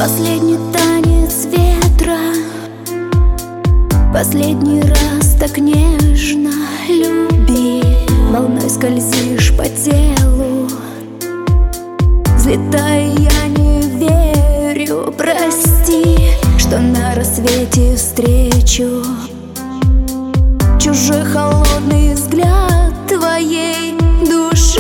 Последний танец ветра, последний раз так нежно люби. Волной скользишь по телу, взлетая, я не верю. Прости, что на рассвете встречу чужой холодный взгляд твоей души.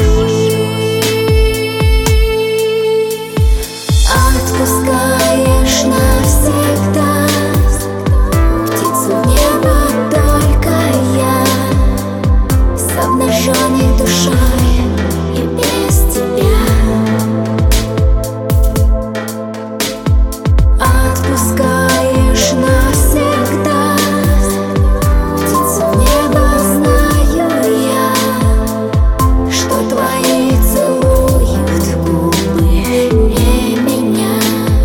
Отпускаешь навсегда птицу в небо, только я с обнаженной душой и без тебя. Отпускаешь навсегда птицу в небо, знаю я, что твои целуют губы не меня.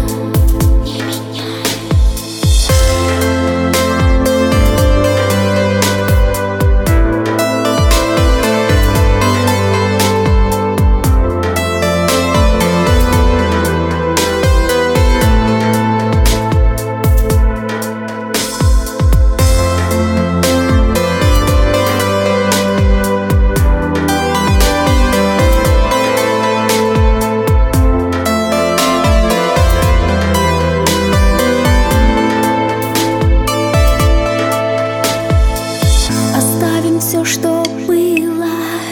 Все, что было,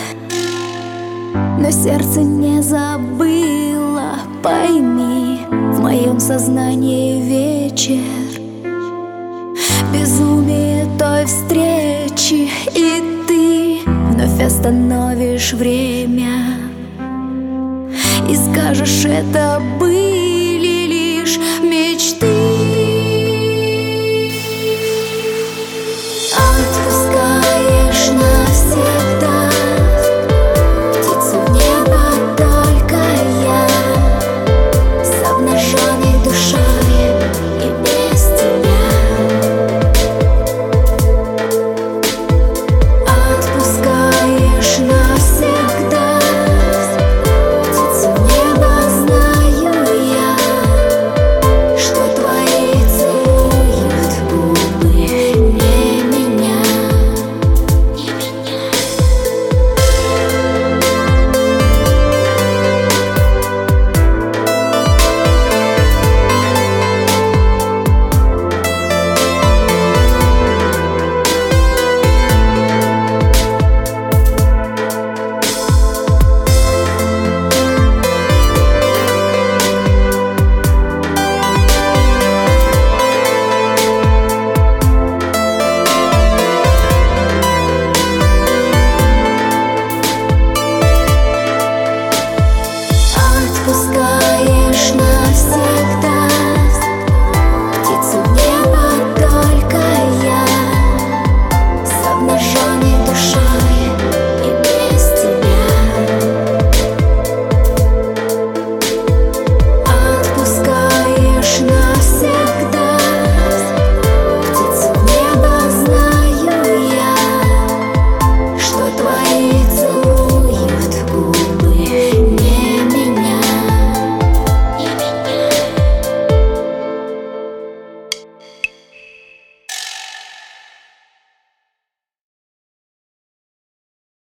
но сердце не забыло. Пойми, в моем сознании вечер, безумие той встречи, и ты вновь остановишь время и скажешь, это были лишь мечты.